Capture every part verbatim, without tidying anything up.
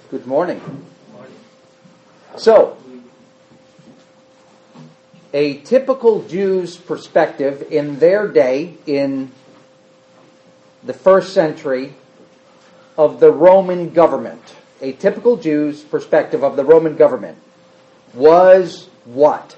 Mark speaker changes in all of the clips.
Speaker 1: Good morning. So, a typical Jew's perspective in their day, in the first century, of the Roman government, a typical Jew's perspective of the Roman government was what?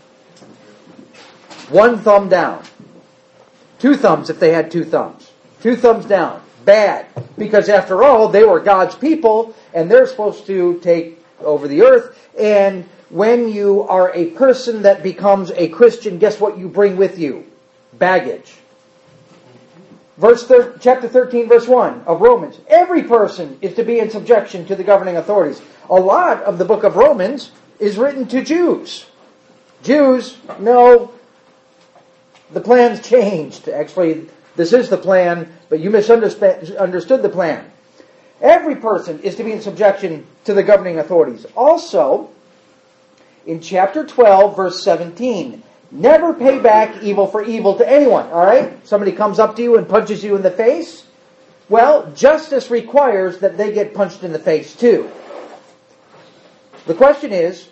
Speaker 1: One thumb down. Two thumbs if they had two thumbs. Two thumbs down. Bad. Because after all, they were God's people, and they're supposed to take over the earth. And when you are a person that becomes a Christian, guess what you bring with you? Baggage. Verse thir- chapter thirteen, verse one of Romans. Every person is to be in subjection to the governing authorities. A lot of the book of Romans is written to Jews. Jews, no, the plan's changed. Actually, this is the plan, but you misunderstood the plan. Every person is to be in subjection to the governing authorities. Also, in chapter twelve, verse seventeen, never pay back evil for evil to anyone. All right? Somebody comes up to you and punches you in the face. Well, justice requires that they get punched in the face too. The question is,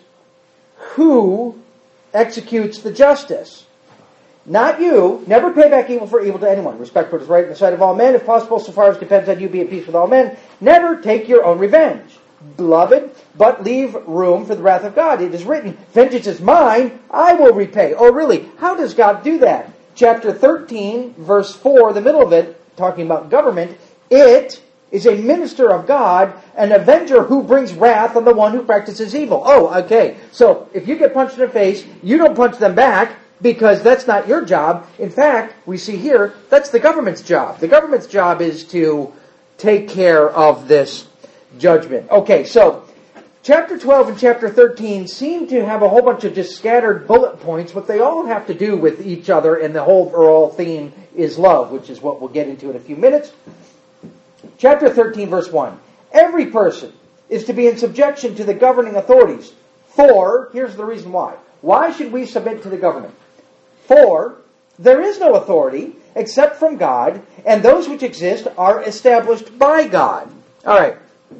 Speaker 1: who executes the justice? Not you. Never pay back evil for evil to anyone. Respect what is right in the sight of all men. If possible, so far as depends on you, be at peace with all men. Never take your own revenge, beloved, but leave room for the wrath of God. It is written, vengeance is mine, I will repay. Oh, really? How does God do that? Chapter thirteen, verse four, the middle of it, talking about government, it is a minister of God, an avenger who brings wrath on the one who practices evil. Oh, okay. So, if you get punched in the face, you don't punch them back, because that's not your job. In fact, we see here, that's the government's job. The government's job is to take care of this judgment. Okay, so chapter twelve and chapter thirteen seem to have a whole bunch of just scattered bullet points, but they all have to do with each other, and the whole overall theme is love, which is what we'll get into in a few minutes. Chapter thirteen, verse one. Every person is to be in subjection to the governing authorities. For, here's the reason why. Why should we submit to the government? For there is no authority except from God, and those which exist are established by God. All right.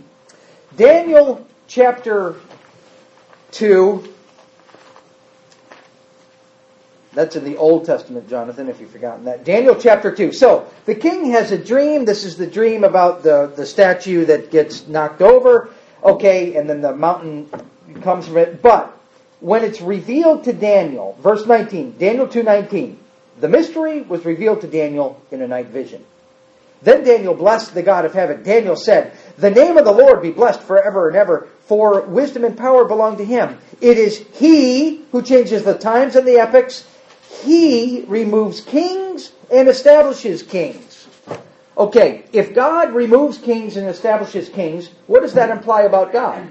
Speaker 1: Daniel chapter two. That's in the Old Testament, Jonathan, if you've forgotten that. Daniel chapter two. So, the king has a dream. This is the dream about the, the statue that gets knocked over. Okay, and then the mountain comes from it. But when it's revealed to Daniel, verse nineteen, Daniel two nineteen, the mystery was revealed to Daniel in a night vision. Then Daniel blessed the God of heaven. Daniel said, the name of the Lord be blessed forever and ever, for wisdom and power belong to him. It is he who changes the times and the epochs. He removes kings and establishes kings. Okay, if God removes kings and establishes kings, what does that imply about God?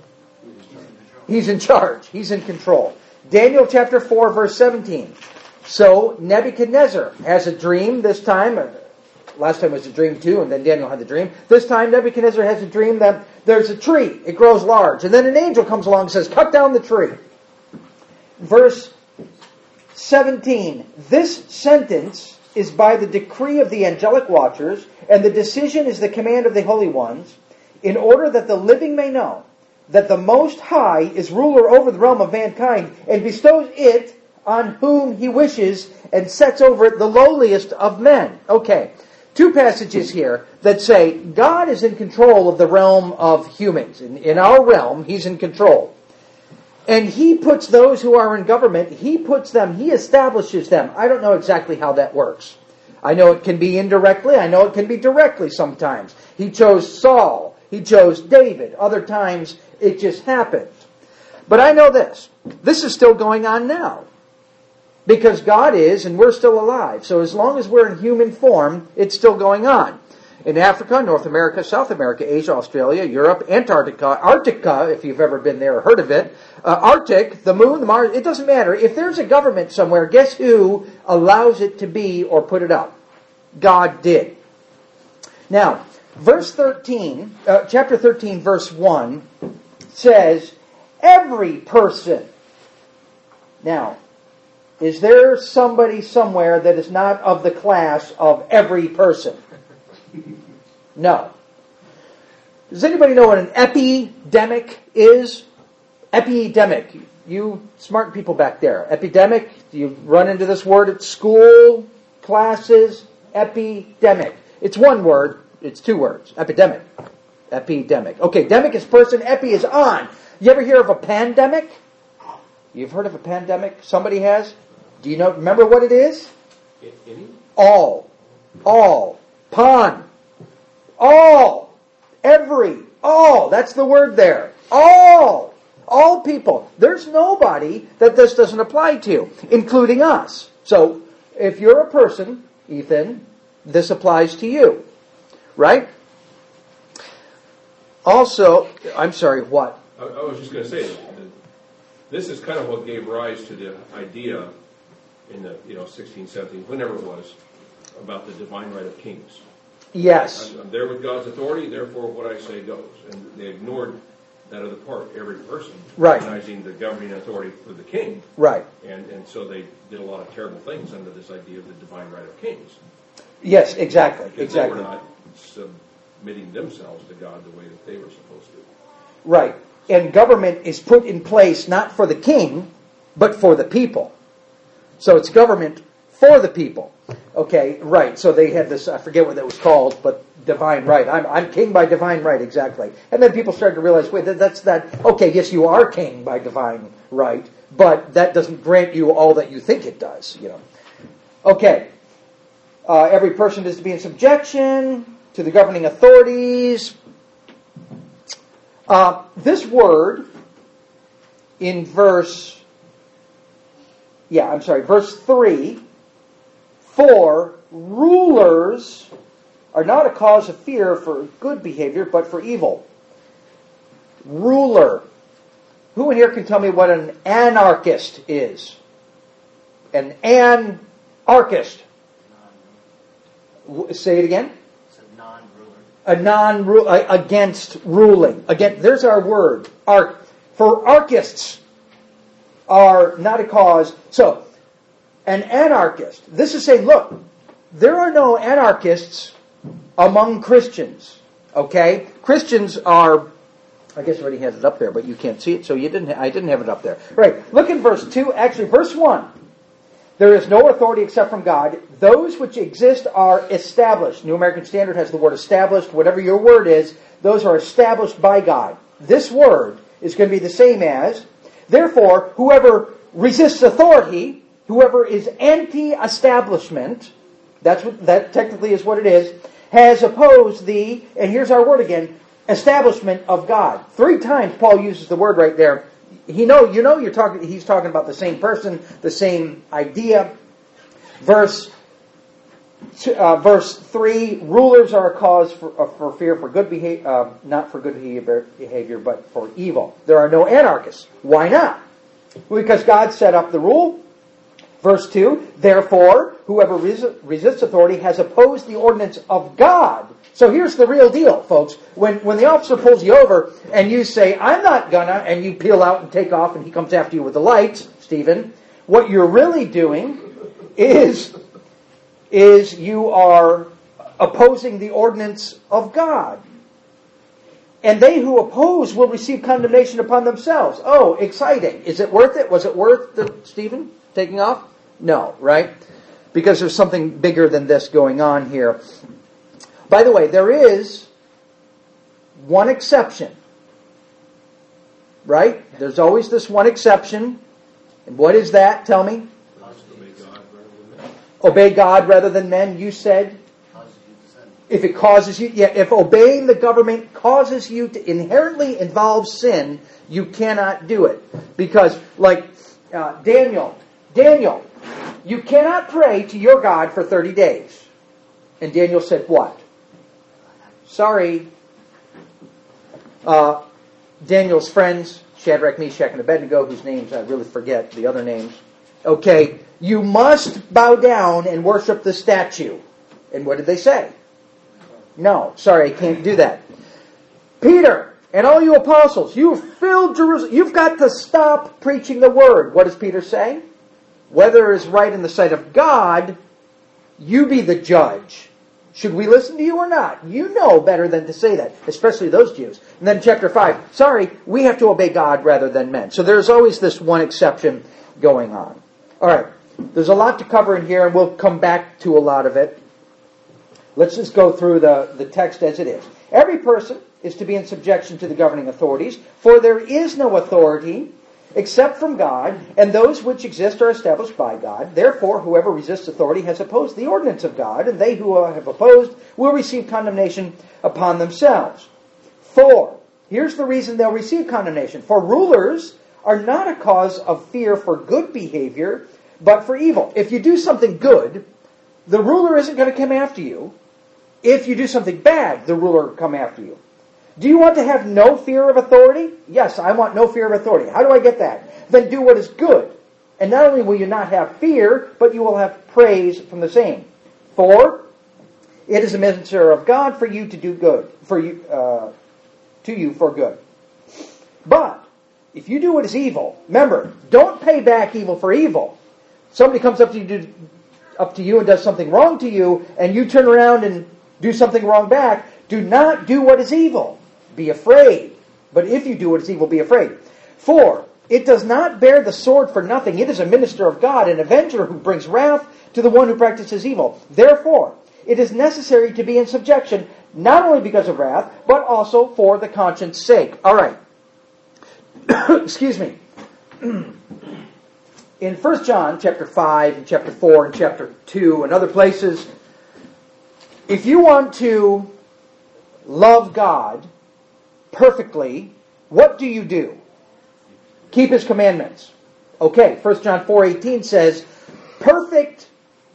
Speaker 1: He's in charge. He's in control. Daniel chapter four, verse seventeen. So Nebuchadnezzar has a dream this time. Last time was a dream too, and then Daniel had the dream. This time Nebuchadnezzar has a dream that there's a tree. It grows large. And then an angel comes along and says, cut down the tree. Verse seventeen. This sentence is by the decree of the angelic watchers, and the decision is the command of the holy ones, in order that the living may know that the Most High is ruler over the realm of mankind and bestows it on whom he wishes and sets over it the lowliest of men. Okay, two passages here that say God is in control of the realm of humans. In, in our realm, he's in control. And he puts those who are in government, he puts them, he establishes them. I don't know exactly how that works. I know it can be indirectly, I know it can be directly sometimes. He chose Saul, he chose David. Other times, it just happened. But I know this. This is still going on now. Because God is, and we're still alive. So as long as we're in human form, it's still going on. In Africa, North America, South America, Asia, Australia, Europe, Antarctica, Arctica, if you've ever been there or heard of it, uh, Arctic, the moon, the Mars, it doesn't matter. If there's a government somewhere, guess who allows it to be or put it up? God did. Now, verse thirteen, uh, chapter thirteen, verse one, says, every person. Now, is there somebody somewhere that is not of the class of every person? No. Does anybody know what an epidemic is? Epidemic. You smart people back there. Epidemic, do you run into this word at school, classes? Epidemic. It's one word. It's two words. Epidemic. Epidemic. Okay, demic is person. Epi is on. You ever hear of a pandemic? You've heard of a pandemic? Somebody has? Do you know? Remember what it is?
Speaker 2: Any?
Speaker 1: All. All. Pon. All. Every. All. That's the word there. All. All people. There's nobody that this doesn't apply to, including us. So, if you're a person, Ethan, this applies to you. Right? Also, I'm sorry, what?
Speaker 2: I, I was just going to say, that this is kind of what gave rise to the idea in the, you know, sixteen, seventeen, whenever it was, about the divine right of kings.
Speaker 1: Yes.
Speaker 2: I'm, I'm there with God's authority, therefore what I say goes. And they ignored that other part, every person,
Speaker 1: right,
Speaker 2: recognizing the governing authority for the king.
Speaker 1: Right.
Speaker 2: And and so they did a lot of terrible things under this idea of the divine right of kings.
Speaker 1: Yes, exactly.
Speaker 2: Because
Speaker 1: exactly.
Speaker 2: they were not submitting themselves to God the way that they were supposed to.
Speaker 1: Right. And government is put in place not for the king, but for the people. So it's government for the people. Okay, right. So they had this, I forget what that was called, but divine right. I'm, I'm king by divine right, exactly. And then people started to realize, wait, that, that's that, okay, yes, you are king by divine right, but that doesn't grant you all that you think it does, you know. Okay. Uh, every person is to be in subjection to the governing authorities. Uh, this word in verse, yeah, I'm sorry, verse three, for rulers are not a cause of fear for good behavior, but for evil. Ruler. Who in here can tell me what an anarchist is? An anarchist. Say it again.
Speaker 3: It's a non-ruler.
Speaker 1: A non-ruler, against ruling. Again, there's our word. Arch. For archists are not a cause. So, an anarchist. This is saying, look, there are no anarchists among Christians. Okay? Christians are, I guess I already had it up there, but you can't see it, so you didn't. I didn't have it up there. Right. Look in verse two. Actually, verse one. There is no authority except from God. Those which exist are established. New American Standard has the word established. Whatever your word is, those are established by God. This word is going to be the same as, therefore, whoever resists authority, whoever is anti-establishment, that's what that technically is what it is, has opposed the, and here's our word again, establishment of God. Three times Paul uses the word right there. He know, you know, you're talking. He's talking about the same person, the same idea. Verse, uh, verse three: rulers are a cause for, uh, for fear for good behavior, uh, not for good behavior, but for evil. There are no anarchists. Why not? Because God set up the rule. Verse two: therefore, whoever res- resists authority has opposed the ordinance of God. So here's the real deal, folks. When when the officer pulls you over and you say, I'm not gonna, and you peel out and take off and he comes after you with the lights, Stephen, what you're really doing is, is you are opposing the ordinance of God. And they who oppose will receive condemnation upon themselves. Oh, exciting. Is it worth it? Was it worth the, Stephen taking off? No, right? Because there's something bigger than this going on here. By the way, there is one exception. Right? There's always this one exception. And what is that? Tell me.
Speaker 2: Obey God rather than men.
Speaker 1: Obey God rather than men, you said. If it causes you, yeah, if obeying the government causes you to inherently involve sin, you cannot do it. Because, like uh, Daniel, Daniel, you cannot pray to your God for thirty days. And Daniel said, what? Sorry. Uh, Daniel's friends, Shadrach, Meshach, and Abednego, whose names I really forget, the other names. Okay, you must bow down and worship the statue. And what did they say? No, sorry, I can't do that. Peter and all you apostles, you have filled Jerusalem. You've got to stop preaching the word. What does Peter say? Whether it is right in the sight of God, you be the judge. Should we listen to you or not? You know better than to say that, especially those Jews. And then chapter five, sorry, we have to obey God rather than men. So there's always this one exception going on. All right, there's a lot to cover in here, and we'll come back to a lot of it. Let's just go through the, the text as it is. Every person is to be in subjection to the governing authorities, for there is no authority except from God, and those which exist are established by God. Therefore, whoever resists authority has opposed the ordinance of God, and they who have opposed will receive condemnation upon themselves. Four, here's the reason they'll receive condemnation. For rulers are not a cause of fear for good behavior, but for evil. If you do something good, the ruler isn't going to come after you. If you do something bad, the ruler will come after you. Do you want to have no fear of authority? Yes, I want no fear of authority. How do I get that? Then do what is good. And not only will you not have fear, but you will have praise from the same. Four, it is a messenger of God for you to do good, for you, uh, to you for good. But if you do what is evil, remember, don't pay back evil for evil. Somebody comes up to you, up to you and does something wrong to you, and you turn around and do something wrong back. Do not do what is evil. Be afraid. But if you do what is evil, be afraid. Four, it does not bear the sword for nothing. It is a minister of God, an avenger who brings wrath to the one who practices evil. Therefore, it is necessary to be in subjection, not only because of wrath, but also for the conscience sake. All right. Excuse me. In First John chapter five and chapter four and chapter two and other places, if you want to love God perfectly, what do you do? Keep His commandments. Okay, First John four eighteen says, perfect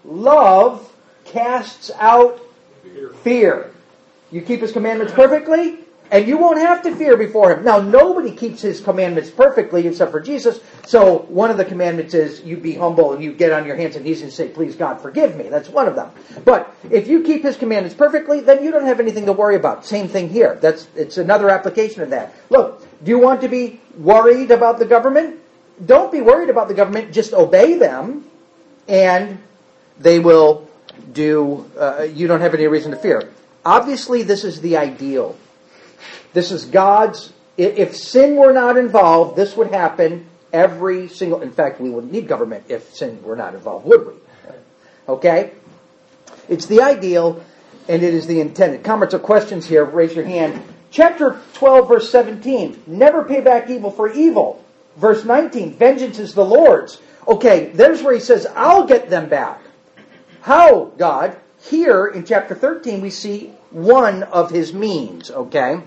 Speaker 1: love casts out fear. fear. You keep His commandments perfectly, and you won't have to fear before Him. Now, nobody keeps His commandments perfectly except for Jesus. So one of the commandments is you be humble and you get on your hands and knees and say, please God, forgive me. That's one of them. But if you keep His commandments perfectly, then you don't have anything to worry about. Same thing here. That's it's another application of that. Look, do you want to be worried about the government? Don't be worried about the government. Just obey them, and they will do, uh, you don't have any reason to fear. Obviously, this is the ideal. This is God's, if sin were not involved, this would happen every single, in fact, we wouldn't need government if sin were not involved, would we? Okay? It's the ideal, and it is the intended. Comments or questions here, raise your hand. Chapter twelve, verse seventeen, never pay back evil for evil. Verse nineteen, vengeance is the Lord's. Okay, there's where He says, I'll get them back. How, God? Here in chapter thirteen, we see one of His means, okay?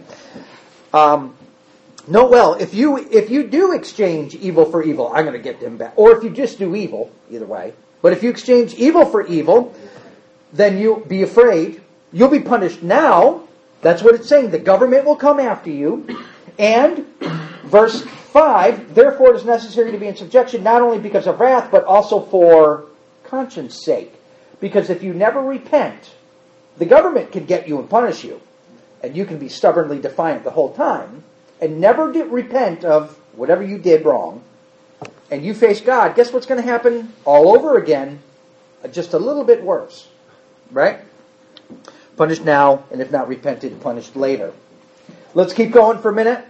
Speaker 1: Um, note well, if you if you do exchange evil for evil, I'm going to get them back. Or if you just do evil, either way. But if you exchange evil for evil, then you be afraid. You'll be punished now. That's what it's saying. The government will come after you. And verse five, therefore it is necessary to be in subjection, not only because of wrath, but also for conscience sake. Because if you never repent, the government can get you and punish you. And you can be stubbornly defiant the whole time and never do, repent of whatever you did wrong. And you face God. Guess what's going to happen all over again? Just a little bit worse. Right? Punished now, and if not repented, punished later. Let's keep going for a minute.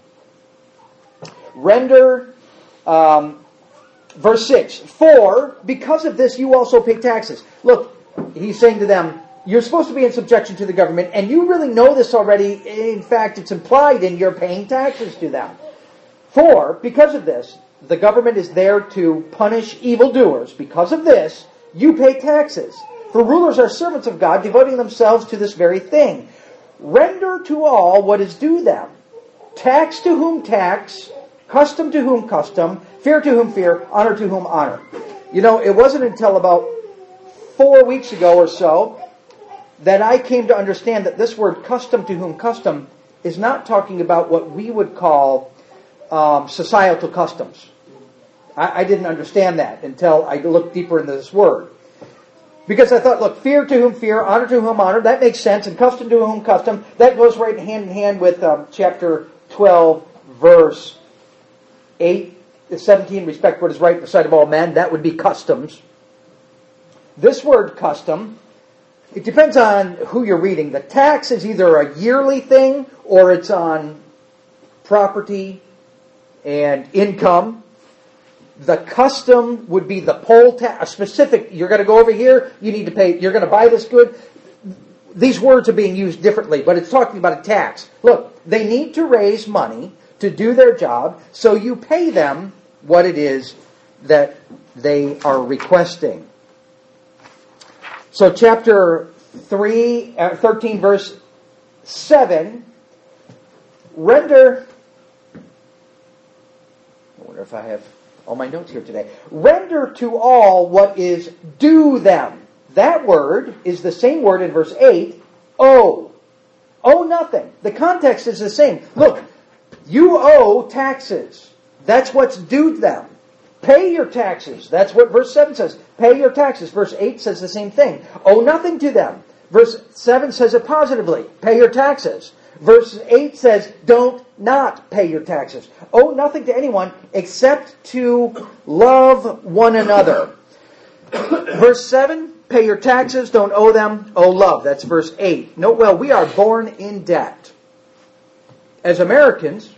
Speaker 1: Render, um, verse six. For, because of this, you also pay taxes. Look, he's saying to them, you're supposed to be in subjection to the government, and you really know this already. In fact, it's implied in your paying taxes to them. For, because of this, the government is there to punish evildoers. Because of this, you pay taxes. For rulers are servants of God, devoting themselves to this very thing. Render to all what is due them. Tax to whom tax, custom to whom custom, fear to whom fear, honor to whom honor. You know, it wasn't until about four weeks ago or so that I came to understand that this word custom to whom custom is not talking about what we would call um, societal customs. I, I didn't understand that until I looked deeper into this word. Because I thought, look, fear to whom fear, honor to whom honor, that makes sense, and custom to whom custom, that goes right hand in hand with um, chapter twelve, verse eight, seventeen, respect what is right in the sight of all men, that would be customs. This word custom it depends on who you're reading. The tax is either a yearly thing or it's on property and income. The custom would be the poll tax, a specific, you're going to go over here, you need to pay, you're going to buy this good. These words are being used differently, but it's talking about a tax. Look, they need to raise money to do their job, so you pay them what it is that they are requesting. So chapter three, uh, thirteen, verse seven, render, I wonder if I have all my notes here today. Render to all what is due them. That word is the same word in verse eight, owe. Owe nothing. The context is the same. Look, you owe taxes. That's what's due them. Pay your taxes. That's what verse seven says. Pay your taxes. Verse eight says the same thing. Owe nothing to them. Verse seven says it positively. Pay your taxes. Verse eight says, don't not pay your taxes. Owe nothing to anyone except to love one another. Verse seven, pay your taxes, don't owe them, owe love. That's verse eight. Note well, we are born in debt. As Americans,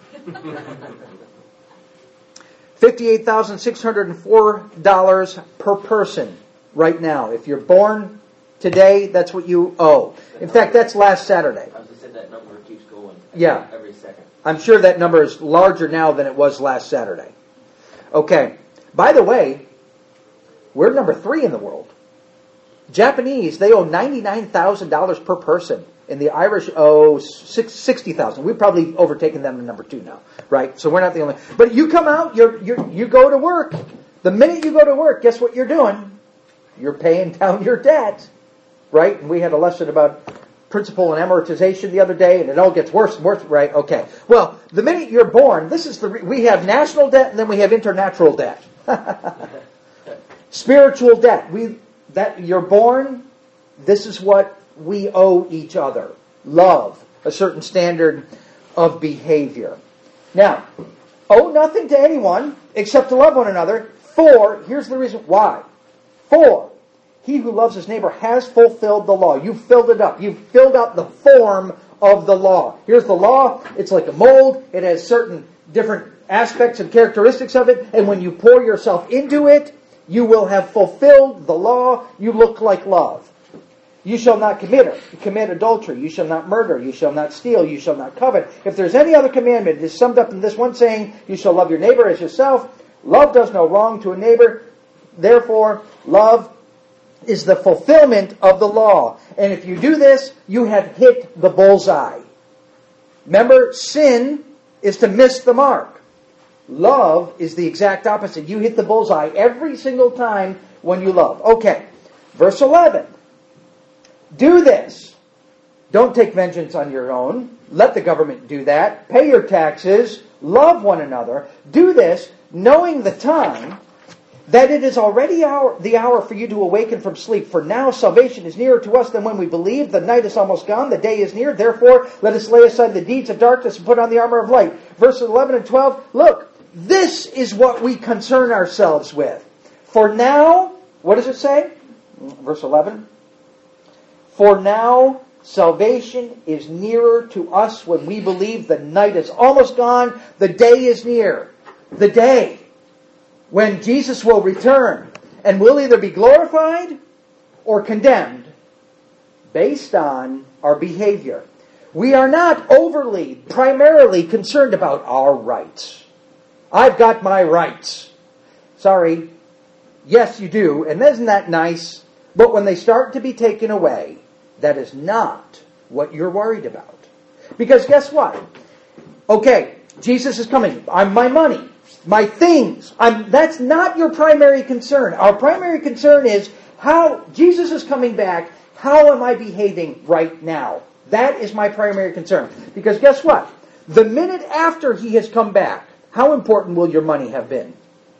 Speaker 1: fifty-eight thousand six hundred four dollars per person right now. If you're born today, that's what you owe. In fact, that's last Saturday.
Speaker 3: I was just saying that number keeps going
Speaker 1: Yeah.
Speaker 3: every second.
Speaker 1: I'm sure that number is larger now than it was last Saturday. Okay. By the way, we're number three in the world. Japanese, they owe ninety-nine thousand dollars per person. And the Irish owe sixty thousand dollars. We've probably overtaken them to number two now, right? So we're not the only. But you come out, you're, you're, you go to work. The minute you go to work, guess what you're doing? You're paying down your debt, right? And we had a lesson about principal and amortization the other day, and it all gets worse and worse, right? Okay. Well, the minute you're born, this is the re- we have national debt and then we have international debt. Spiritual debt. We that you're born, this is what we owe each other. Love, a certain standard of behavior. Now, owe nothing to anyone except to love one another. For, here's the reason why. For, he who loves his neighbor has fulfilled the law. You've filled it up. You've filled out the form of the law. Here's the law. It's like a mold. It has certain different aspects and characteristics of it. And when you pour yourself into it, you will have fulfilled the law. You look like love. You shall not commit, commit adultery. You shall not murder. You shall not steal. You shall not covet. If there's any other commandment, it is summed up in this one saying, you shall love your neighbor as yourself. Love does no wrong to a neighbor. Therefore, love is the fulfillment of the law. And if you do this, you have hit the bullseye. Remember, sin is to miss the mark. Love is the exact opposite. You hit the bullseye every single time when you love. Okay, verse eleven. Do this. Don't take vengeance on your own. Let the government do that. Pay your taxes. Love one another. Do this, knowing the time, that it is already hour, the hour for you to awaken from sleep. For now salvation is nearer to us than when we believed. The night is almost gone. The day is near. Therefore, let us lay aside the deeds of darkness and put on the armor of light. Verses eleven and twelve. Look, this is what we concern ourselves with. For now, what does it say? Verse eleven. For now, salvation is nearer to us when we believe. The night is almost gone. The day is near. The day when Jesus will return and will either be glorified or condemned based on our behavior. We are not overly, primarily concerned about our rights. I've got my rights. Sorry. Yes, you do. And isn't that nice? But when they start to be taken away, that is not what you're worried about. Because guess what? Okay, Jesus is coming. I'm my money, my things. I'm, that's not your primary concern. Our primary concern is how Jesus is coming back. How am I behaving right now? That is my primary concern. Because guess what? The minute after he has come back, how important will your money have been?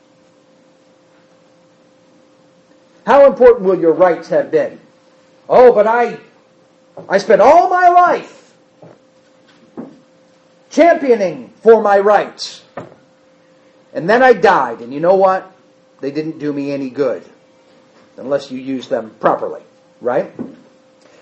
Speaker 1: How important will your rights have been? Oh, but I I spent all my life championing for my rights. And then I died. And you know what? They didn't do me any good. Unless you use them properly. Right?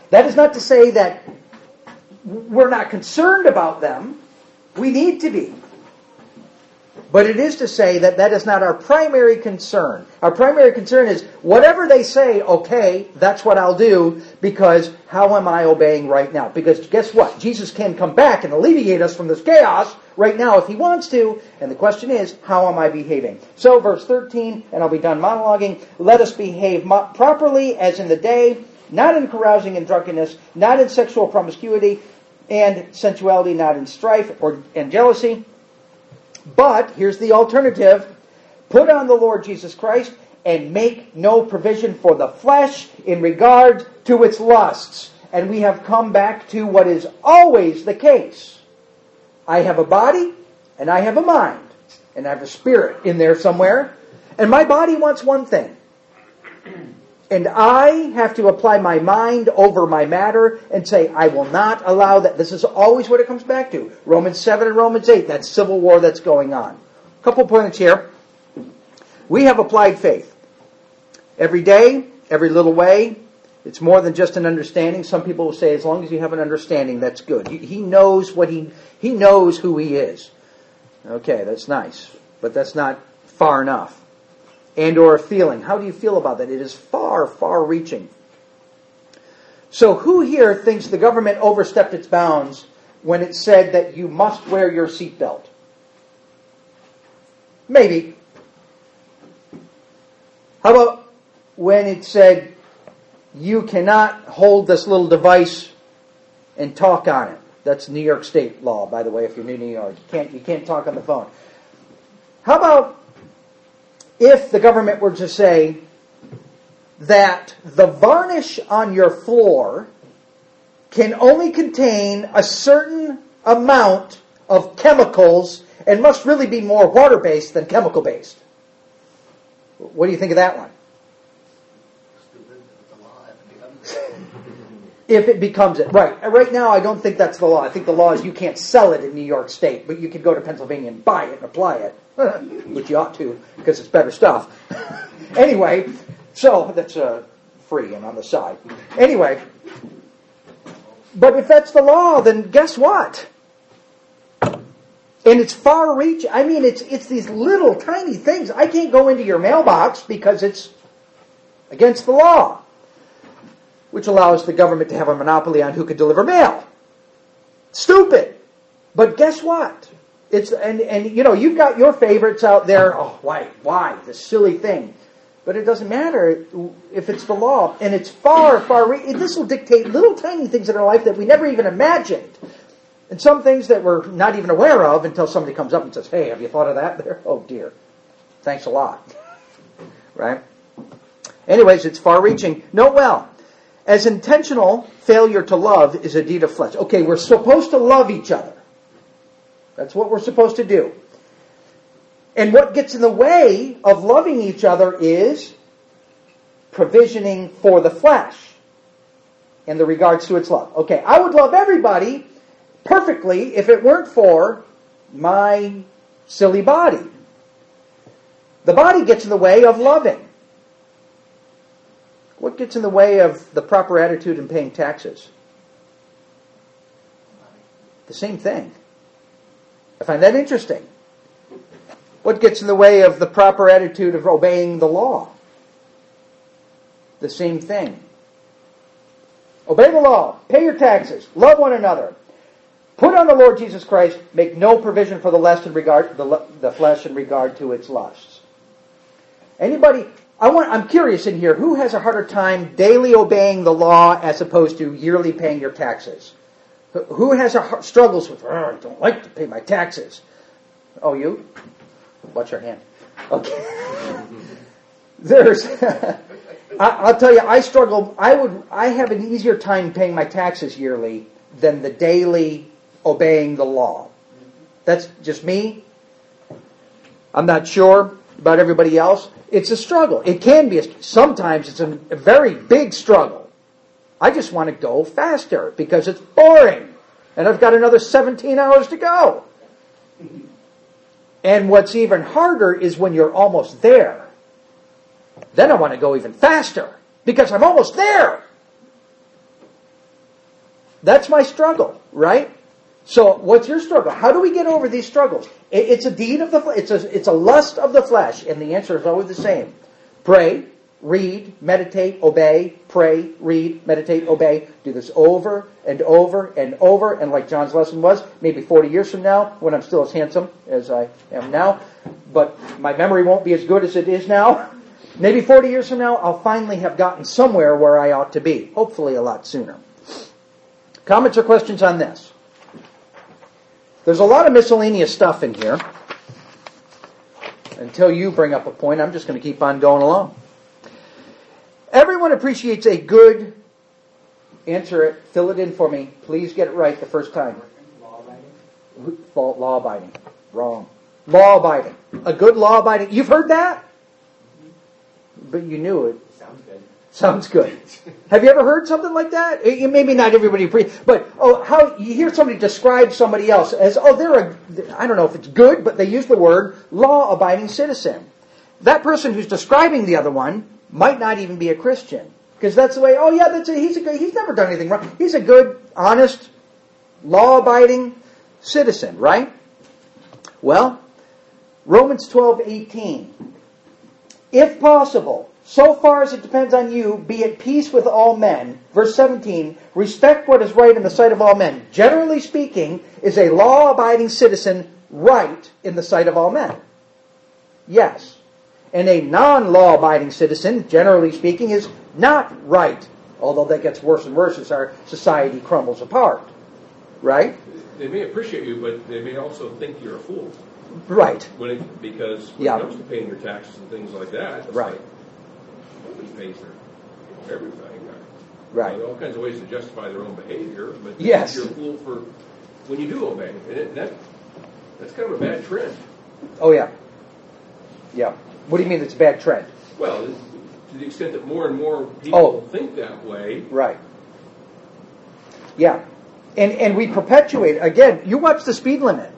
Speaker 1: That is not to say that we're not concerned about them. We need to be. But it is to say that that is not our primary concern. Our primary concern is whatever they say, okay, that's what I'll do, because how am I obeying right now? Because guess what? Jesus can come back and alleviate us from this chaos right now if he wants to. And the question is, how am I behaving? So verse thirteen, and I'll be done monologuing, let us behave mo- properly as in the day, not in carousing and drunkenness, not in sexual promiscuity and sensuality, not in strife or and jealousy. But, here's the alternative, put on the Lord Jesus Christ and make no provision for the flesh in regard to its lusts. And we have come back to what is always the case. I have a body and I have a mind. And I have a spirit in there somewhere. And my body wants one thing. And I have to apply my mind over my matter and say, I will not allow that. This is always what it comes back to. Romans seven and Romans eight, that civil war that's going on. A couple points here. We have applied faith. Every day, every little way. It's more than just an understanding. Some people will say, as long as you have an understanding, that's good. He knows what he, he knows who he is. Okay, that's nice. But that's not far enough. And or a feeling. How do you feel about that? It is far, far reaching. So who here thinks the government overstepped its bounds when it said that you must wear your seatbelt? Maybe. How about when it said you cannot hold this little device and talk on it? That's New York State law, by the way, if you're new to New York. You can't, you can't talk on the phone. How about if the government were to say that the varnish on your floor can only contain a certain amount of chemicals and must really be more water-based than chemical-based? What do you think of that one? If it becomes it. Right. Right now, I don't think that's the law. I think the law is you can't sell it in New York State, but you can go to Pennsylvania and buy it and apply it. Which you ought to, because it's better stuff. Anyway, so that's uh, free and on the side. Anyway, but if that's the law, then guess what? And it's far reach. I mean, it's it's these little tiny things. I can't go into your mailbox because it's against the law, which allows the government to have a monopoly on who could deliver mail. Stupid. But guess what? It's and, and you know, you've got your favorites out there. Oh, why? Why? This silly thing. But it doesn't matter if it's the law. And it's far, far... Re- this will dictate little tiny things in our life that we never even imagined. And some things that we're not even aware of until somebody comes up and says, hey, have you thought of that there? Oh, dear. Thanks a lot. Right? Anyways, it's far-reaching. Note well, as intentional failure to love is a deed of flesh. Okay, we're supposed to love each other. That's what we're supposed to do. And what gets in the way of loving each other is provisioning for the flesh in the regards to its love. Okay, I would love everybody perfectly if it weren't for my silly body. The body gets in the way of loving. What gets in the way of the proper attitude in paying taxes? The same thing. I find that interesting. What gets in the way of the proper attitude of obeying the law? The same thing. Obey the law. Pay your taxes. Love one another. Put on the Lord Jesus Christ. Make no provision for the lust in regard the, the flesh in regard to its lusts. Anybody? I want. I'm curious in here. Who has a harder time daily obeying the law as opposed to yearly paying your taxes? Who has a, struggles with? Oh, I don't like to pay my taxes. Oh, you? Watch your hand. Okay. There's. I, I'll tell you. I struggle. I would. I have an easier time paying my taxes yearly than the daily obeying the law. That's just me. I'm not sure about everybody else. It's a struggle. It can be. A, sometimes it's a, a very big struggle. I just want to go faster because it's boring. And I've got another seventeen hours to go. And what's even harder is when you're almost there. Then I want to go even faster because I'm almost there. That's my struggle, right? So what's your struggle? How do we get over these struggles? It's a deed of the flesh. It's a, it's a lust of the flesh. And the answer is always the same. Pray, read, meditate, obey. Pray, read, meditate, obey. Do this over and over and over. And like John's lesson was, maybe forty years from now, when I'm still as handsome as I am now, but my memory won't be as good as it is now. Maybe forty years from now, I'll finally have gotten somewhere where I ought to be. Hopefully a lot sooner. Comments or questions on this? There's a lot of miscellaneous stuff in here. Until you bring up a point, I'm just going to keep on going along. Everyone appreciates a good, answer it, fill it in for me. Please get it right the first time. Law-abiding? Law-abiding. Wrong. Law-abiding. A good law-abiding. You've heard that? But you knew it.
Speaker 3: Sounds good.
Speaker 1: Sounds good. Have you ever heard something like that? Maybe not everybody, pre- but oh, how you hear somebody describe somebody else as, oh, they're a, I don't know if it's good, but they use the word law-abiding citizen. That person who's describing the other one might not even be a Christian, because that's the way. Oh, yeah, that's a, he's a good, he's never done anything wrong. He's a good, honest, law-abiding citizen, right? Well, Romans twelve eighteen. If possible, so far as it depends on you, be at peace with all men. Verse seventeen, respect what is right in the sight of all men. Generally speaking, is a law-abiding citizen right in the sight of all men? Yes. And a non-law-abiding citizen, generally speaking, is not right. Although that gets worse and worse as our society crumbles apart. Right?
Speaker 2: They may appreciate you, but they may also think you're a fool.
Speaker 1: Right.
Speaker 2: When it, because when
Speaker 1: Yeah.
Speaker 2: it comes to paying your taxes and things like that, it's
Speaker 1: Right.
Speaker 2: like, nobody pays their everything.
Speaker 1: Right.
Speaker 2: There are all kinds of ways to justify their own behavior, but
Speaker 1: Yes.
Speaker 2: you're a fool for when you do obey. And it, that that's kind of a bad trend.
Speaker 1: Oh, yeah. Yeah. What do you mean it's a bad trend?
Speaker 2: Well, to the extent that more and more people
Speaker 1: Oh.
Speaker 2: think that way.
Speaker 1: Right. Yeah. And and we perpetuate, again, you watch the speed limit.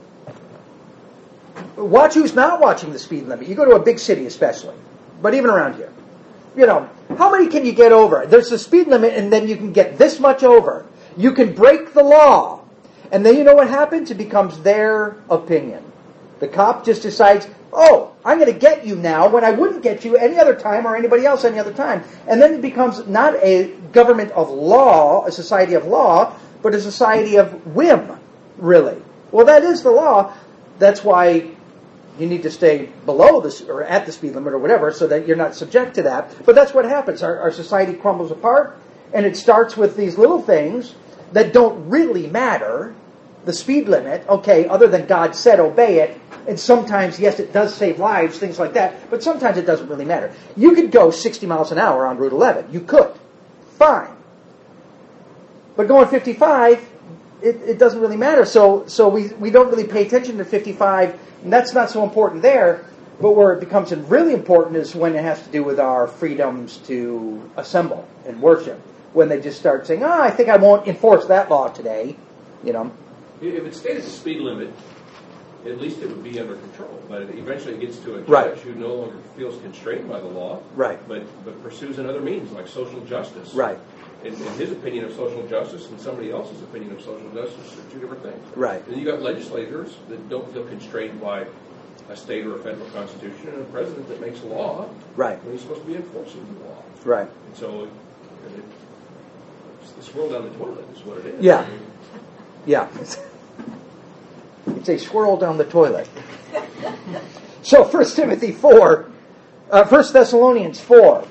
Speaker 1: Watch who's not watching the speed limit. You go to a big city especially, but even around here. You know, how many can you get over? There's the speed limit, and then you can get this much over. You can break the law. And then you know what happens? It becomes their opinion. The cop just decides, oh, I'm going to get you now when I wouldn't get you any other time or anybody else any other time. And then it becomes not a government of law, a society of law, but a society of whim, really. Well, that is the law. That's why you need to stay below this or at the speed limit or whatever so that you're not subject to that. But that's what happens. Our, our society crumbles apart, and it starts with these little things that don't really matter. The speed limit, okay, other than God said, obey it. And sometimes, yes, it does save lives, things like that, but sometimes it doesn't really matter. You could go sixty miles an hour on Route eleven. You could. Fine. But going fifty-five, it, it doesn't really matter. So so we, we don't really pay attention to fifty-five, and that's not so important there. But where it becomes really important is when it has to do with our freedoms to assemble and worship. When they just start saying, oh, I think I won't enforce that law today, you know.
Speaker 2: If it stayed at the speed limit, at least it would be under control. But it eventually gets to a judge
Speaker 1: Right.
Speaker 2: who no longer feels constrained by the law,
Speaker 1: Right.
Speaker 2: but, but pursues another means, like social justice.
Speaker 1: Right.
Speaker 2: And, and his opinion of social justice and somebody else's opinion of social justice are two different things.
Speaker 1: Right.
Speaker 2: And you got legislators that don't feel constrained by a state or a federal constitution, and a president that makes a law
Speaker 1: Right.
Speaker 2: when he's supposed to be enforcing the law.
Speaker 1: Right.
Speaker 2: And so it, it, it's the swirl down the toilet is what it is.
Speaker 1: Yeah.
Speaker 2: I mean,
Speaker 1: Yeah. It's a swirl down the toilet. So First Timothy four, uh, First Thessalonians four.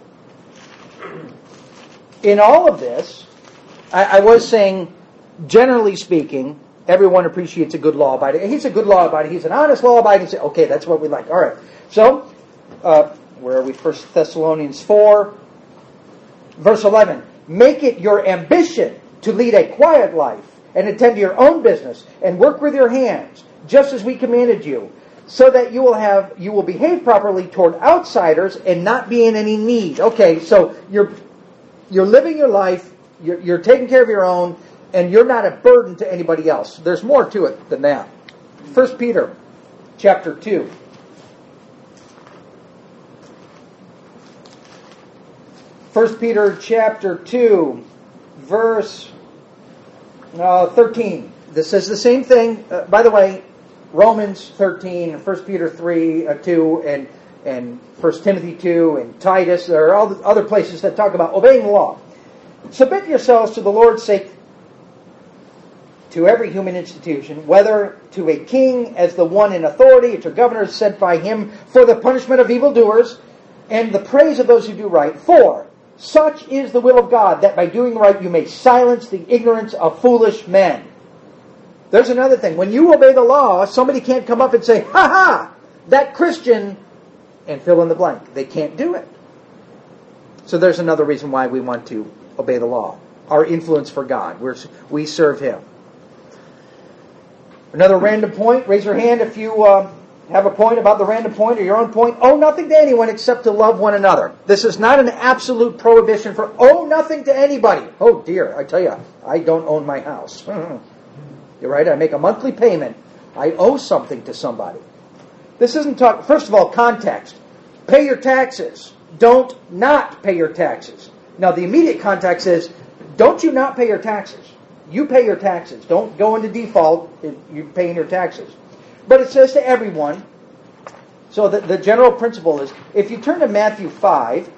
Speaker 1: In all of this, I, I was saying, generally speaking, everyone appreciates a good law-abiding. He's a good law-abiding. He's an honest law-abiding. Okay, that's what we like. All right. So, uh, where are we? First Thessalonians four, verse eleven. Make it your ambition to lead a quiet life and attend to your own business and work with your hands, just as we commanded you, so that you will have you will behave properly toward outsiders and not be in any need. Okay, so you're you're living your life, you're, you're taking care of your own, and you're not a burden to anybody else. There's more to it than that. First Peter, chapter two. First Peter, chapter two, verse Uh, thirteen. This says the same thing. Uh, by the way, Romans thirteen, and First Peter three, uh, two, and and First Timothy two, and Titus. There are all the other places that talk about obeying the law. Submit yourselves to the Lord's sake to every human institution, whether to a king as the one in authority, or to governors sent by him for the punishment of evildoers, and the praise of those who do right. For such is the will of God, that by doing right you may silence the ignorance of foolish men. There's another thing. When you obey the law, somebody can't come up and say, ha ha, that Christian, and fill in the blank. They can't do it. So there's another reason why we want to obey the law. Our influence for God. We're, we serve Him. Another random point. Raise your hand if you uh, have a point about the random point or your own point. Owe nothing to anyone except to love one another. This is not an absolute prohibition for owe nothing to anybody. Oh dear, I tell you, I don't own my house. You're right, I make a monthly payment. I owe something to somebody. This isn't talk. First of all, context. Pay your taxes. Don't not pay your taxes. Now, the immediate context is, don't you not pay your taxes. You pay your taxes. Don't go into default if you're paying your taxes. But it says to everyone. So the, the general principle is, if you turn to Matthew five,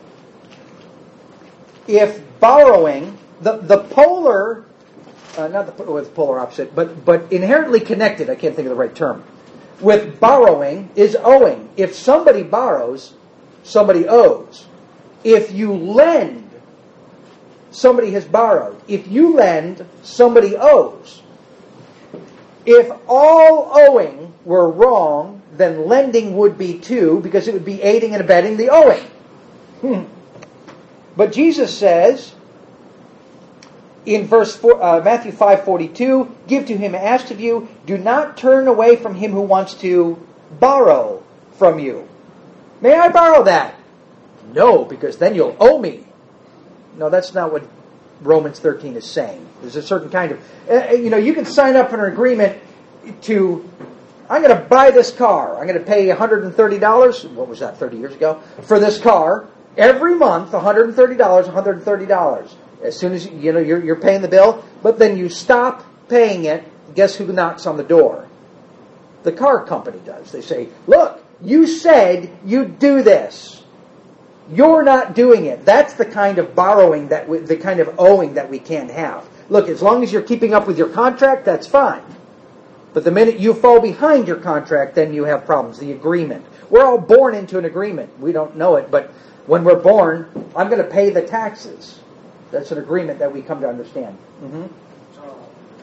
Speaker 1: if borrowing, the, the polar, uh, not the with polar opposite, but, but inherently connected, I can't think of the right term, with borrowing is owing. If somebody borrows, somebody owes. If you lend, somebody has borrowed. If you lend, somebody owes. If all owing were wrong, then lending would be too, because it would be aiding and abetting the owing. Hmm. But Jesus says in verse four, uh, Matthew five forty-two, give to him asked of you, do not turn away from him who wants to borrow from you. May I borrow that? No, because then you'll owe me. No, that's not what Romans thirteen is saying. There's a certain kind of, uh, you know, you can sign up for an agreement to, I'm going to buy this car. I'm going to pay one hundred thirty dollars, what was that, thirty years ago, for this car. Every month, one hundred thirty dollars, one hundred thirty dollars. As soon as, you know, you're, you're paying the bill, but then you stop paying it, guess who knocks on the door? The car company does. They say, look, you said you'd do this. You're not doing it. That's the kind of borrowing, that we, the kind of owing that we can't have. Look, as long as you're keeping up with your contract, that's fine. But the minute you fall behind your contract, then you have problems. The agreement. We're all born into an agreement. We don't know it, but when we're born, I'm going to pay the taxes. That's an agreement that we come to understand. Mm-hmm.
Speaker 4: So,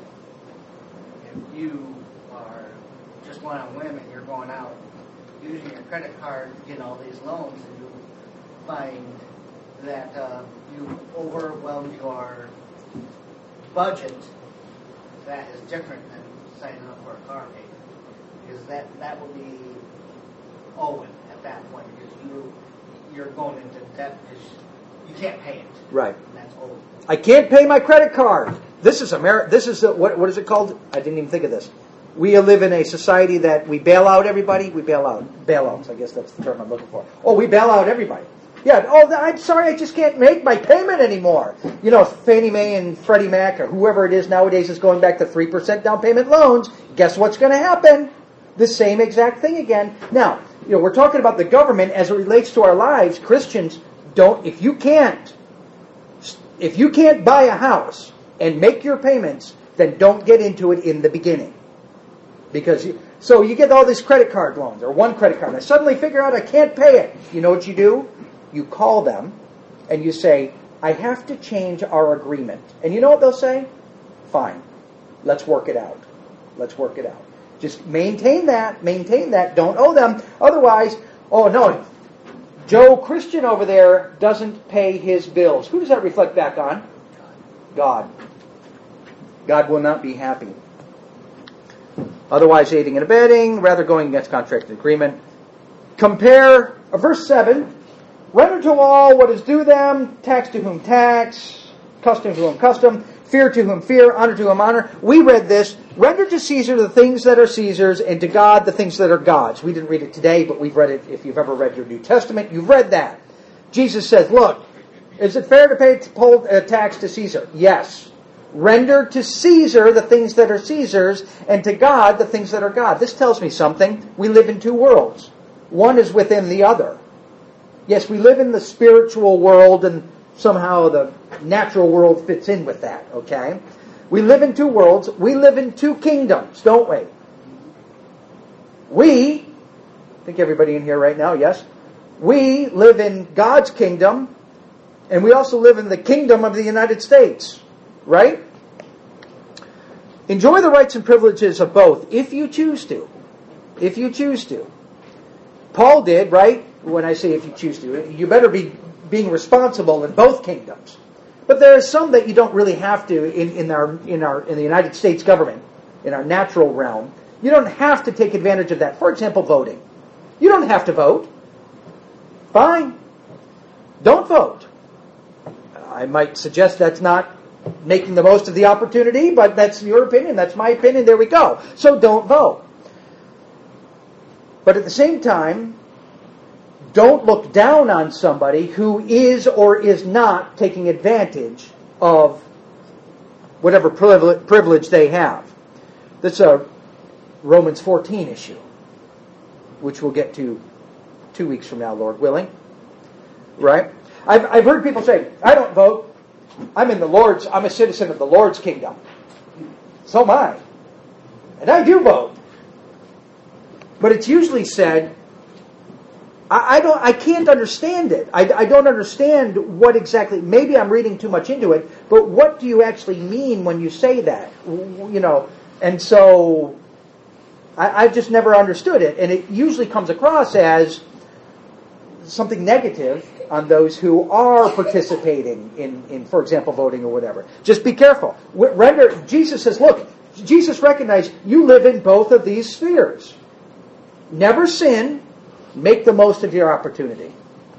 Speaker 4: if you are just going on a whim and you're going out using your credit card, getting all these loans, and you find that uh, you overwhelmed your budget, that is different than signing up for a car payment. Because that, that will be owing at that point, because you, you're going into debt because you can't pay it.
Speaker 1: Right.
Speaker 4: And that's owing.
Speaker 1: I can't pay my credit card. This is Ameri- This is a, what what is it called? I didn't even think of this. We live in a society that we bail out everybody. We bail out bailouts. I guess that's the term I'm looking for. Oh, we bail out everybody. Yeah. Oh, I'm sorry. I just can't make my payment anymore. You know, Fannie Mae and Freddie Mac or whoever it is nowadays is going back to three percent down payment loans. Guess what's going to happen? The same exact thing again. Now, you know, we're talking about the government as it relates to our lives. Christians don't. If you can't. If you can't buy a house and make your payments, then don't get into it in the beginning. Because you, so you get all these credit card loans, or one credit card, and I suddenly figure out I can't pay it. You know what you do? You call them, and you say, I have to change our agreement. And you know what they'll say? Fine. Let's work it out. Let's work it out. Just maintain that, maintain that, don't owe them. Otherwise, oh no, Joe Christian over there doesn't pay his bills. Who does that reflect back on? God. God will not be happy. Otherwise, aiding and abetting, rather going against contract and agreement. Compare uh, verse seven. Render to all what is due them, tax to whom tax, custom to whom custom, fear to whom fear, honor to whom honor. We read this. Render to Caesar the things that are Caesar's, and to God the things that are God's. We didn't read it today, but we've read it. If you've ever read your New Testament, you've read that. Jesus says, look, is it fair to pay a tax to Caesar? Yes. Render to Caesar the things that are Caesar's, and to God the things that are God. This tells me something. We live in two worlds. One is within the other. Yes, we live in the spiritual world, and somehow the natural world fits in with that, okay? We live in two worlds. We live in two kingdoms, don't we? We, I think everybody in here right now, yes? We live in God's kingdom, and we also live in the kingdom of the United States, right? Enjoy the rights and privileges of both, if you choose to. If you choose to. Paul did, right? When I say if you choose to, you better be being responsible in both kingdoms. But there are some that you don't really have to in, in our in our in the United States government, in our natural realm. You don't have to take advantage of that. For example, voting. You don't have to vote. Fine. Don't vote. I might suggest that's not making the most of the opportunity, but that's your opinion. That's my opinion. There we go. So don't vote. But at the same time, don't look down on somebody who is or is not taking advantage of whatever privilege they have. That's a Romans fourteen issue, which we'll get to two weeks from now, Lord willing. Right? I've, I've heard people say, I don't vote. I'm in the Lord's, I'm a citizen of the Lord's kingdom. So am I. And I do vote. But it's usually said, I, I don't, I can't understand it. I, I don't understand what exactly, maybe I'm reading too much into it, but what do you actually mean when you say that? You know, and so I, I've just never understood it. And it usually comes across as something negative on those who are participating in, in, for example, voting or whatever. Just be careful. Render, Jesus says, look, Jesus recognized you live in both of these spheres. Never sin. Make the most of your opportunity.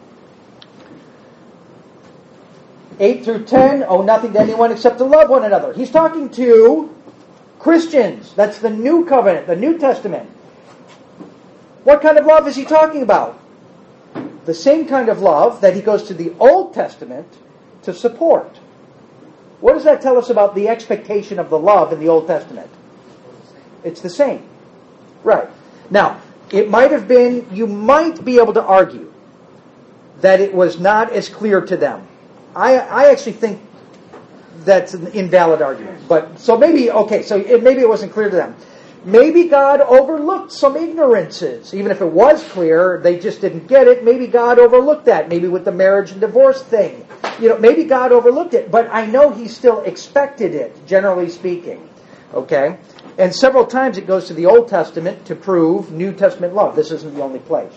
Speaker 1: eight through ten, owe nothing to anyone except to love one another. He's talking to Christians. That's the New Covenant, the New Testament. What kind of love is he talking about? The same kind of love that he goes to the Old Testament to support. What does that tell us about the expectation of the love in the Old Testament? It's the same. Right. Now, it might have been, you might be able to argue that it was not as clear to them. I, I actually think that's an invalid argument. But so maybe, okay, so it, maybe it wasn't clear to them. Maybe God overlooked some ignorances. Even if it was clear, they just didn't get it. Maybe God overlooked that. Maybe with the marriage and divorce thing. You know, maybe God overlooked it. But I know He still expected it, generally speaking. Okay? And several times it goes to the Old Testament to prove New Testament love. This isn't the only place.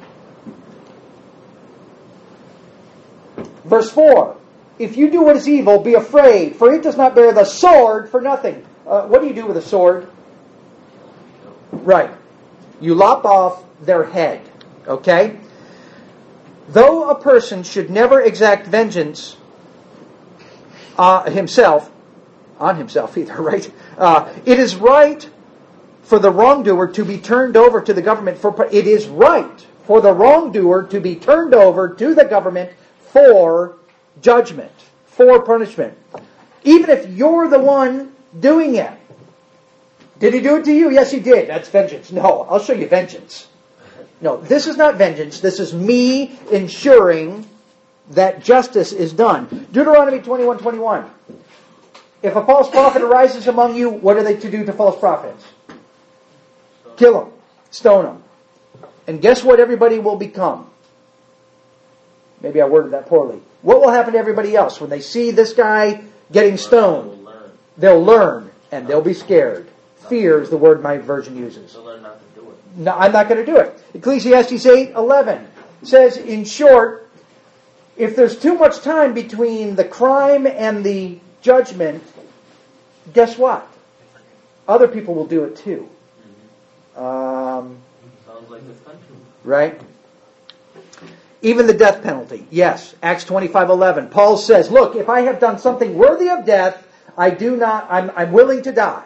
Speaker 1: Verse four. If you do what is evil, be afraid, for it does not bear the sword for nothing. Uh, what do you do with a sword? Right. You lop off their head. Okay? Though a person should never exact vengeance uh, himself, on himself either, right? Uh, it is right for the wrongdoer to be turned over to the government for, it is right for the wrongdoer to be turned over to the government for judgment, for punishment. Even if you're the one doing it. Did he do it to you? Yes, he did. That's vengeance. No, I'll show you vengeance. No, this is not vengeance. This is me ensuring that justice is done. Deuteronomy twenty-one twenty-one. If a false prophet arises among you, what are they to do to false prophets? Kill them. Stone them. And guess what everybody will become? Maybe I worded that poorly. What will happen to everybody else when they see this guy getting stoned? They'll learn, and they'll be scared. Fear is the word my version uses.
Speaker 3: They'll learn not to do it.
Speaker 1: No, I'm not going to do it. Ecclesiastes eight eleven says, in short, if there's too much time between the crime and the judgment, guess what? Other people will do it too. Um,
Speaker 3: Sounds like this country.
Speaker 1: right? Even the death penalty. Yes, Acts twenty-five eleven. Paul says, look, if I have done something worthy of death, I do not, I'm, I'm willing to die.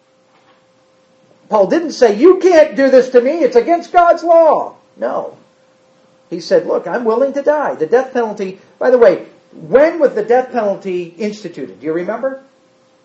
Speaker 1: Paul didn't say, you can't do this to me, it's against God's law. No. He said, look, I'm willing to die. The death penalty, by the way, when was the death penalty instituted? Do you remember?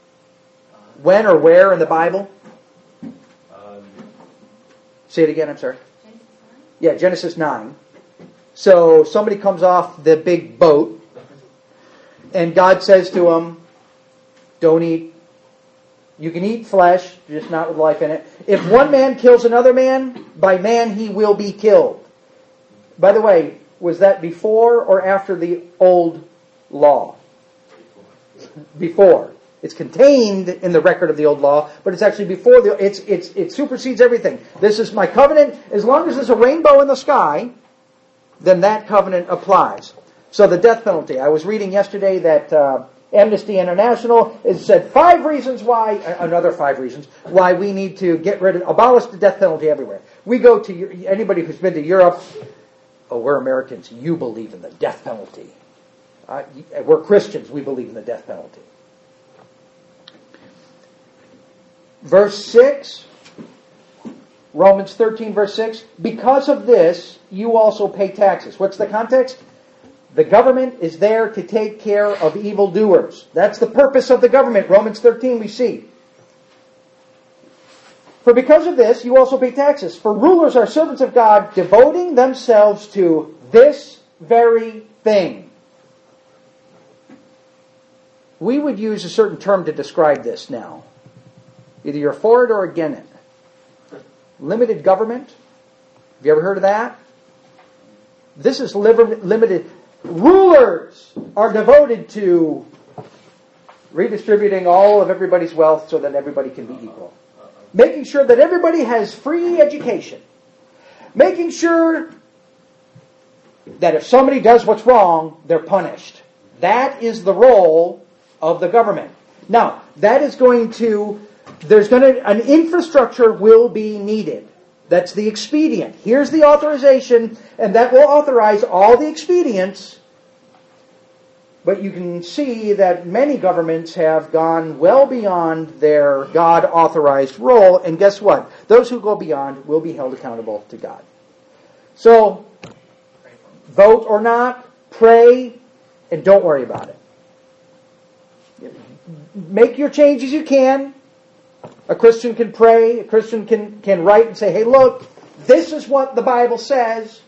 Speaker 1: When or where in the Bible?
Speaker 3: Um,
Speaker 1: Say it again, I'm sorry. Yeah, Genesis nine. So somebody comes off the big boat, and God says to him, don't eat. You can eat flesh, just not with life in it. If one man kills another man, by man he will be killed. By the way, was that before or after the old law? Before. It's contained in the record of the old law, but it's actually before the. It's it's it supersedes everything. This is my covenant. As long as there's a rainbow in the sky, then that covenant applies. So the death penalty. I was reading yesterday that uh, Amnesty International has said five reasons why, another five reasons why we need to get rid of, abolish the death penalty everywhere. We go to anybody who's been to Europe. Oh, we're Americans. You believe in the death penalty. Uh, we're Christians. We believe in the death penalty. Verse six, Romans thirteen, verse six. Because of this, you also pay taxes. What's the context? The government is there to take care of evildoers. That's the purpose of the government. Romans thirteen, we see. For because of this, you also pay taxes. For rulers are servants of God, devoting themselves to this very thing. We would use a certain term to describe this now. Either you're for it or against it. Limited government. Have you ever heard of that? This is limited. Rulers are devoted to redistributing all of everybody's wealth so that everybody can be equal. Making sure that everybody has free education. Making sure that if somebody does what's wrong, they're punished. That is the role of the government. Now, that is going to, there's going to, an infrastructure will be needed. That's the expedient. Here's the authorization, and that will authorize all the expedients. But you can see that many governments have gone well beyond their God-authorized role, and guess what? Those who go beyond will be held accountable to God. So, vote or not, pray, and don't worry about it. Make your changes you can. A Christian can pray. A Christian can, can write and say, hey, look, this is what the Bible says.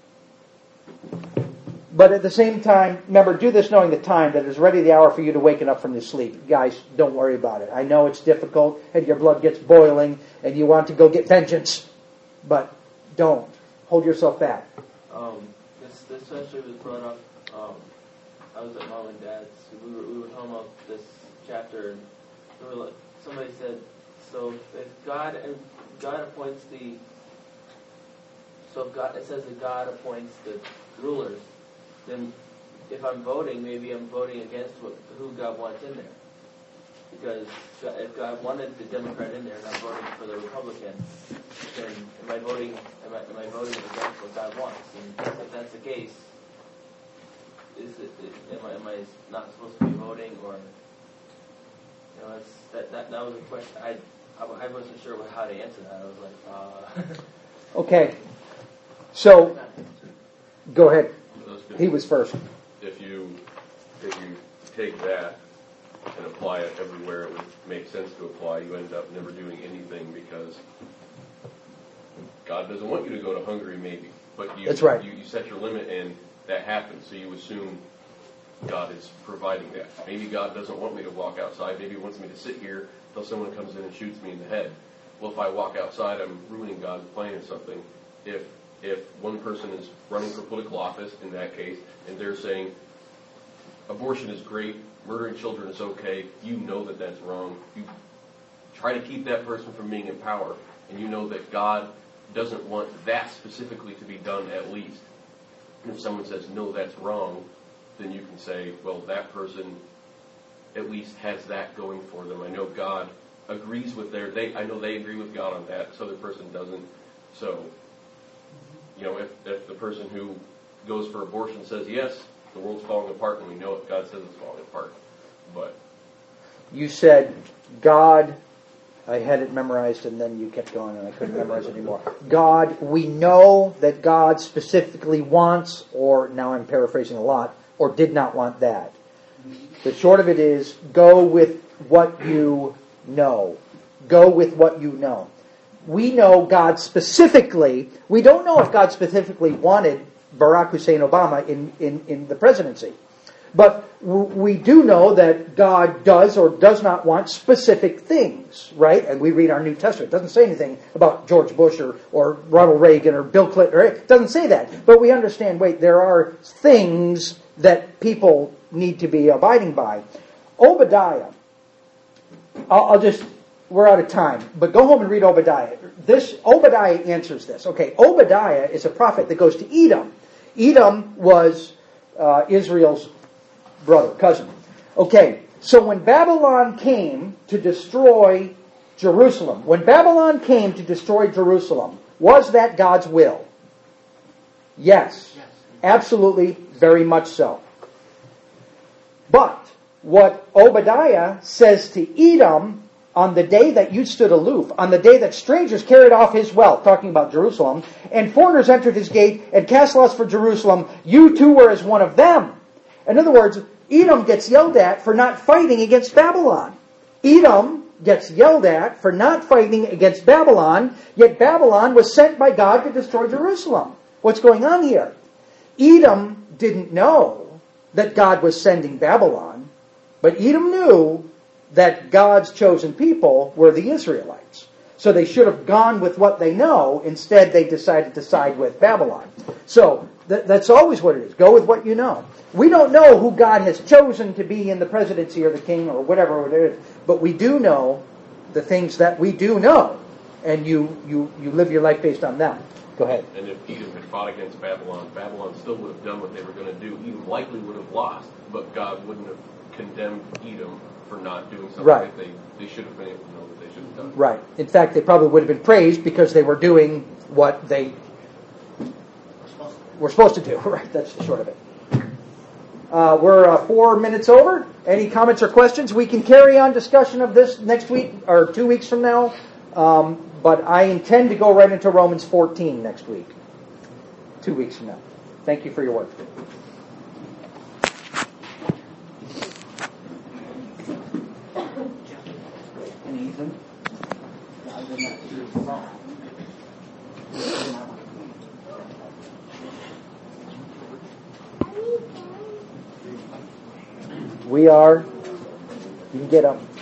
Speaker 1: But at the same time, remember, do this knowing the time, that it is ready the hour for you to waken up from your sleep. Guys, don't worry about it. I know it's difficult and your blood gets boiling and you want to go get vengeance. But don't. Hold yourself back.
Speaker 3: Um, this, this especially was brought up. Um, I was at Mom and Dad's. We were, we were talking about this chapter, and we were like, somebody said, so if God and God appoints the, so if God, it says that God appoints the rulers, then if I'm voting, maybe I'm voting against what, who God wants in there. Because if God wanted the Democrat in there and I'm voting for the Republican, then am I voting? Am I, am I voting against what God wants? And if that's the case, is it? Am I, am I not supposed to be voting, or you know? That's, that that that was a question. I I wasn't sure how to answer that. I was like, uh.
Speaker 1: Okay. So, go ahead. He was first.
Speaker 2: If you if you take that and apply it everywhere it would make sense to apply, you end up never doing anything because God doesn't want you to go to Hungary, maybe. But you,
Speaker 1: That's right.
Speaker 2: you, you set your limit and that happens, so you assume God is providing that. Maybe God doesn't want me to walk outside. Maybe He wants me to sit here until someone comes in and shoots me in the head. Well, if I walk outside, I'm ruining God's plan or something. If if one person is running for political office, in that case, and they're saying abortion is great, murdering children is okay, you know that that's wrong. You try to keep that person from being in power, and you know that God doesn't want that specifically to be done at least. And if someone says, no, that's wrong, then you can say, well, that person at least has that going for them. I know God agrees with their, they, I know they agree with God on that, this other person doesn't. So, you know, if, if the person who goes for abortion says, yes, the world's falling apart, and we know it, God says it's falling apart. But
Speaker 1: you said, God, I had it memorized, and then you kept going, and I couldn't memorize it anymore. God, we know that God specifically wants, or now I'm paraphrasing a lot, or did not want that. The short of it is, go with what you No. Go with what you know. We know God specifically. We don't know if God specifically wanted Barack Hussein Obama in, in, in the presidency. But we do know that God does or does not want specific things, right? And we read our New Testament. It doesn't say anything about George Bush or, or Ronald Reagan or Bill Clinton. Or it doesn't say that. But we understand, wait, there are things that people need to be abiding by. Obadiah, I'll, I'll just, we're out of time, but go home and read Obadiah. This, Obadiah answers this. Okay, Obadiah is a prophet that goes to Edom. Edom was uh, Israel's brother, cousin. Okay, so when Babylon came to destroy Jerusalem, when Babylon came to destroy Jerusalem, was that God's will? Yes. Yes. Absolutely, very much so. But what Obadiah says to Edom, on the day that you stood aloof, on the day that strangers carried off his wealth, talking about Jerusalem, and foreigners entered his gate and cast lots for Jerusalem, you too were as one of them. In other words, Edom gets yelled at for not fighting against Babylon. Edom gets yelled at for not fighting against Babylon, yet Babylon was sent by God to destroy Jerusalem. What's going on here? Edom didn't know that God was sending Babylon, but Edom knew that God's chosen people were the Israelites. So they should have gone with what they know. Instead, they decided to side with Babylon. So th- that's always what it is. Go with what you know. We don't know who God has chosen to be in the presidency or the king or whatever it is, but we do know the things that we do know, and you, you, you live your life based on them. Go ahead.
Speaker 2: And if Edom had fought against Babylon, Babylon still would have done what they were going to do. Edom likely would have lost, but God wouldn't have condemned Edom for not doing something
Speaker 1: right.
Speaker 2: that they, they should have been able to know that they should have done.
Speaker 1: Right. In fact, they probably would have been praised because they were doing what they were supposed to do. Right. That's the short of it. Uh, we're uh, four minutes over. Any comments or questions? We can carry on discussion of this next week or two weeks from now. Um, but I intend to go right into Romans fourteen next week. Two weeks from now. Thank you for your work. We are, you can get up.